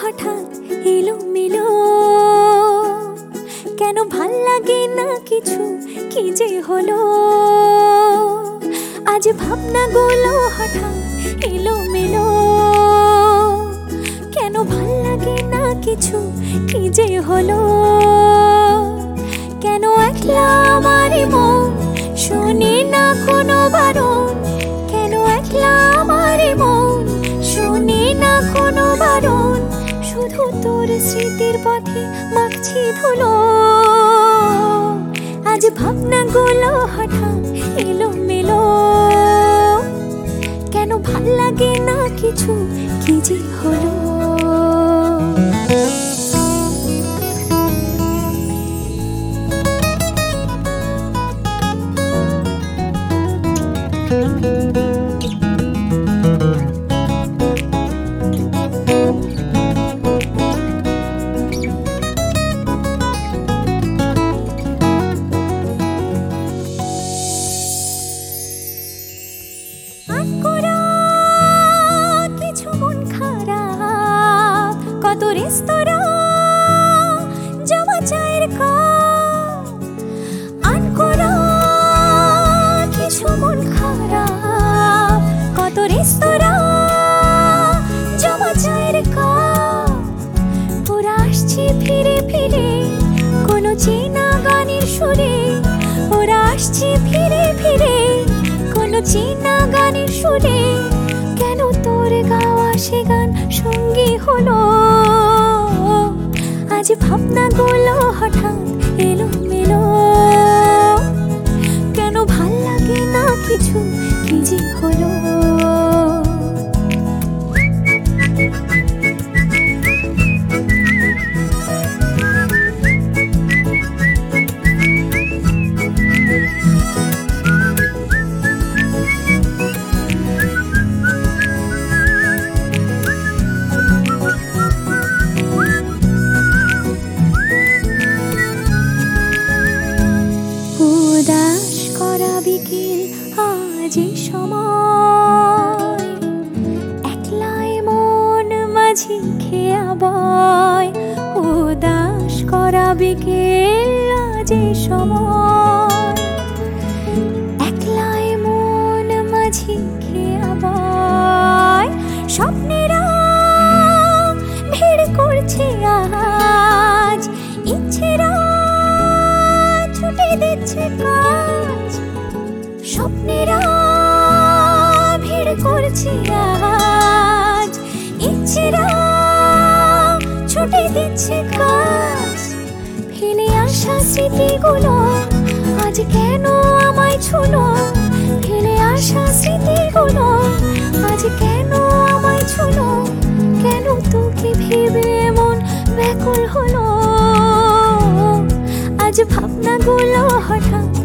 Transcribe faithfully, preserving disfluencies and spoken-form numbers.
হঠাৎ এলো মেলো, কেন ভাল লাগে না কিছু, কি যে হলো। আজ ভাবনাগুলো হঠাৎ এলো মেলো, কেন ভাল লাগে না কিছু, কি যে হলো। কেন একলা আমার মন শুনি না কোনো বারণ, কেন একলা আমার মন শুনি না কোনো বারণ। শুধু তোর স্মৃতির পথে মাখছি ধুলো, আজ ভাবনাগুলো হঠাৎ এলো মেলো, কেন ভাল লাগে না কিছু, কি যে হলো। কিছু মন খারাপ, কত রেস্তোরাঁ জমা চায়ের কাপ। আনকোরা কিছু মন খারাপ, কত রেস্তোরাঁ জমা চায়ের কাপ। ওরা আসছে ফিরে ফিরে কোনো চেনা গানের সুরে, ওরা আসছে ফিরে ফিরে কোনো চেনা গানের সুরে। কেন তোর গাওয়া সে গান সঙ্গী হলো, আজ ভাবনাগুলো হঠাৎ এলো মেলো, কেন ভাল লাগে না কিছু, কি যে হলো। উদাস করা বিকেল আজ সময়, একলাই মন মাঝি খেয়া বয়। উদাস করা বিকেল আজ সময়, একলাই মন মাঝি খেয়া বয়। স্বপ্নেরা ভিড় করছে আজ, ইচ্ছেরা ছুটে দিচ্ছে কাজ। স্বপ্নেরা ভিড় করছে আজ, ইচ্ছেরা ছুটে দিচ্ছে কাজ। ফেলে আসা স্মৃতিগুলো আজ কেন আমায় ছুলো, ফেলে আসা স্মৃতিগুলো আজ কেন আমায় ছুলো। কেন তোকে ভেবে মন ব্যাকুল হলো, আজ ভাবনাগুলো হঠাৎ